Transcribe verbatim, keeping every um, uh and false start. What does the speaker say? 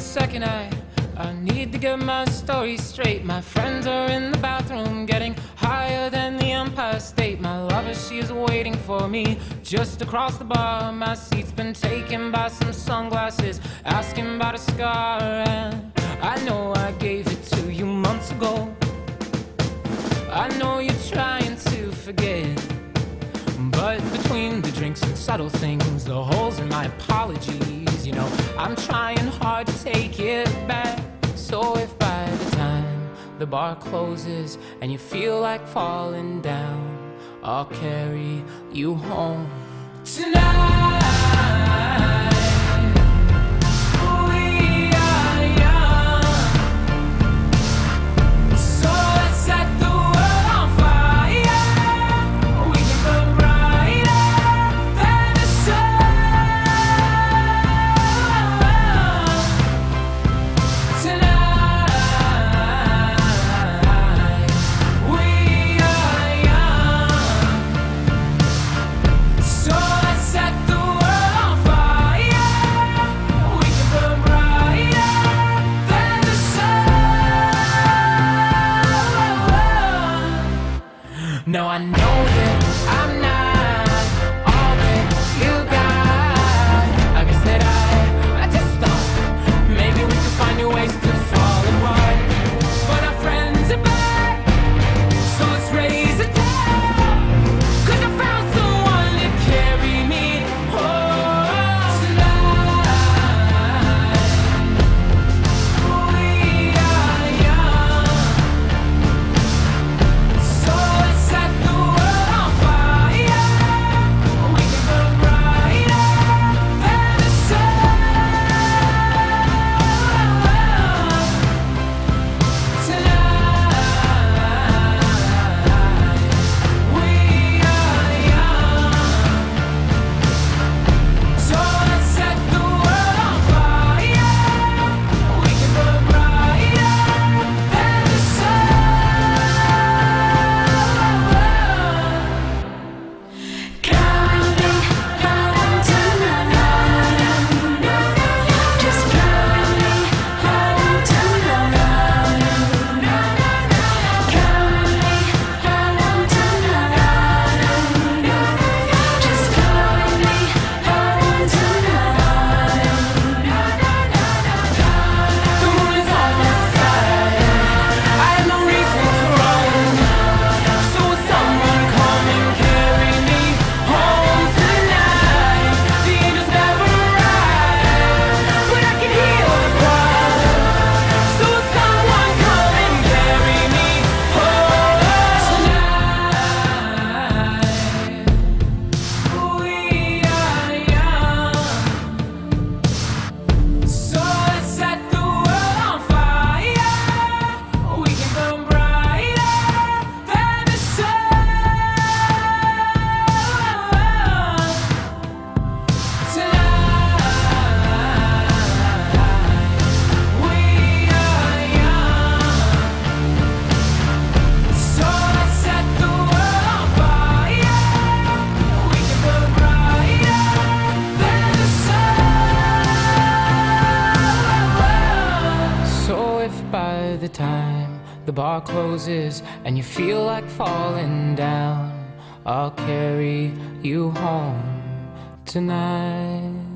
second, I, I need to get my story straight. My friends are in the bathroom getting higher than the Empire State. My lover, she is waiting for me just across the bar. My seat's been taken by some sunglasses asking about a scar. And I know I gave it to you months ago. I know you're trying to forget, but between the drinks and subtle things, the holes in my apologies, you know, I'm trying hard to take it back. So if by the time the bar closes and you feel like falling down, I'll carry you home tonight. No, I know that I'm not all that you got. I guess that I, I just thought maybe we could find new ways to fall apart. But our friends are back, so let's raise a toast, 'cause I found someone to carry me home tonight. We are young, so by the time the bar closes and you feel like falling down, I'll carry you home tonight.